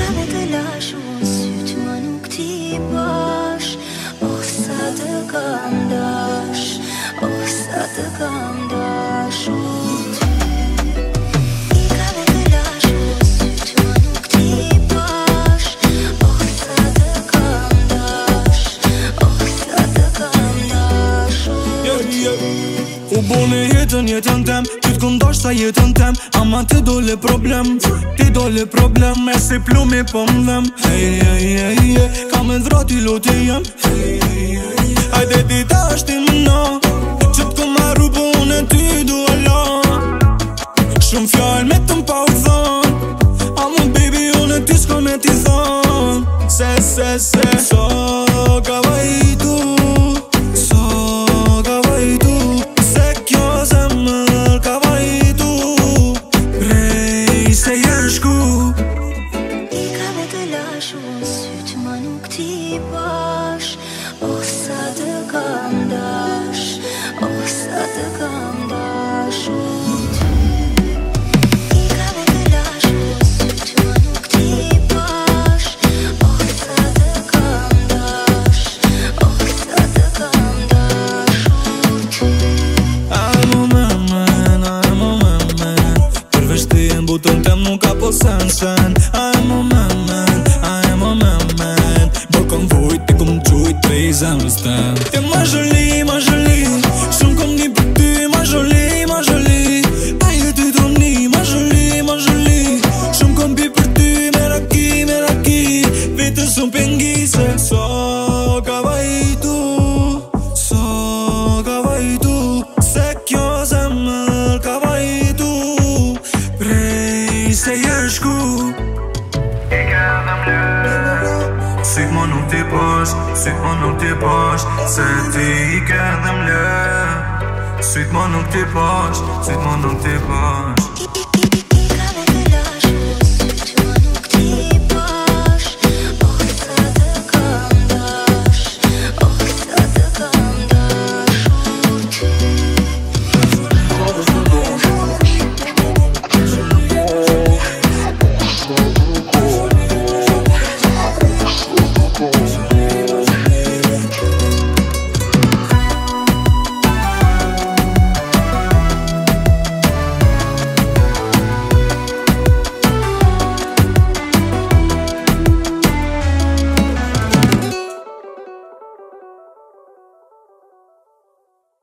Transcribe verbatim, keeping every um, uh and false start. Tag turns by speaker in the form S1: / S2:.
S1: ka me të lashu sytë më nuk ti bash. Oh, sa të kam dash, oh, sa të kam dashur ty. I ka me të lashu sytë më nuk ti bash. Oh, sa të kam dash, oh, sa të kam dashur ty.
S2: U bone jetën, jetën tem Qytë këndosh sa jetën tem Ama ti dole problem Ti dole problem E si plumi po mdhem Hey, hey, hey, hey Ka me dhrati lote jem Hey, hey, hey Hajde dita është ti më na Qytë ku marru po unë e ty du ala Shumë fjall me të mpa u than Ama baby unë e ty s'ko me ti than Se, se, se So ka vajtu
S1: sytë më nuk ti bash. Oh, sa të kam dash, oh, sa të kam dashur ty. I ka me të lashu sytë më nuk ti bash. Oh, sa të kam dash, oh, sa të kam dashur ty.
S2: I'm a man, man, I'm a man, man Përveç ti e mbutën tem nuk ka po sen, sen I'm a man, man zemrës tem Ti ma zhëli, ma zhëli Shumë kom një për ty, ma zhëli, ma zhëli Aje ty të mni, ma zhëli, ma zhëli Shumë kom pi për ty, me raki, me raki Vitën shumë pengi se So ka vajtu So ka vajtu Se kjo zemër ka vajtu Prej se jeshku I ka dhe mle Sytë më nuk ti posh, sytë më nuk ti posh Se ti i ke dhe mle Sytë më nuk ti posh, sytë më nuk ti posh